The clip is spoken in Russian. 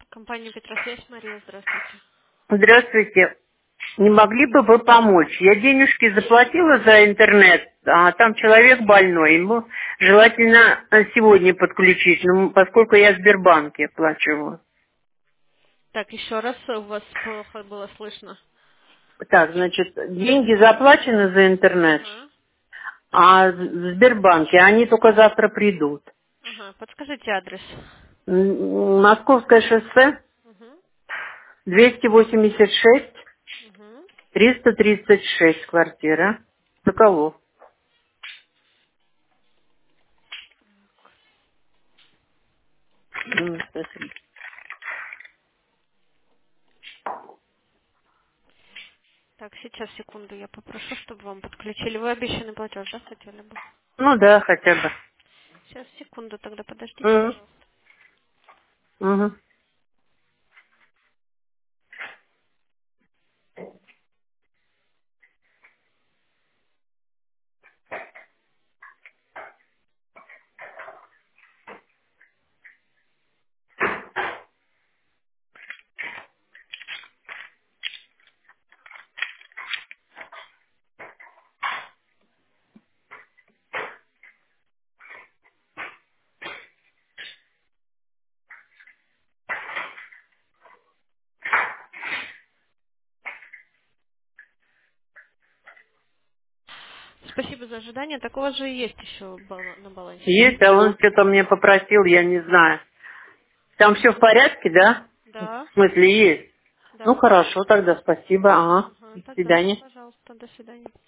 Компания Петросвязь, Мария, здравствуйте. Здравствуйте. Не могли бы вы помочь? Я денежки заплатила за интернет, а там человек больной. Ему желательно сегодня подключить, ну, поскольку я в Сбербанке оплачиваю. Так, еще раз, у вас плохо было слышно. Так, значит, деньги заплачены за интернет, Ага. а в Сбербанке они только завтра придут. Ага, подскажите адрес. Московское шоссе, Угу. 286, Угу. 336 квартира. Соколов. Спасибо. Так, сейчас, секунду, я попрошу, чтобы вам подключили. Вы обещанный платеж, да, хотели бы? Ну да, хотя бы. Сейчас, секунду, тогда подождите, Мгм. пожалуйста. Мгм. Спасибо за ожидание. Так у вас же есть еще на балансе, да? Есть, а он что-то мне попросил, я не знаю. Там все в порядке, да? Да, В смысле, есть? Ну, да. хорошо, тогда спасибо. Ага. Ага, До тогда, свидания. пожалуйста, до свидания.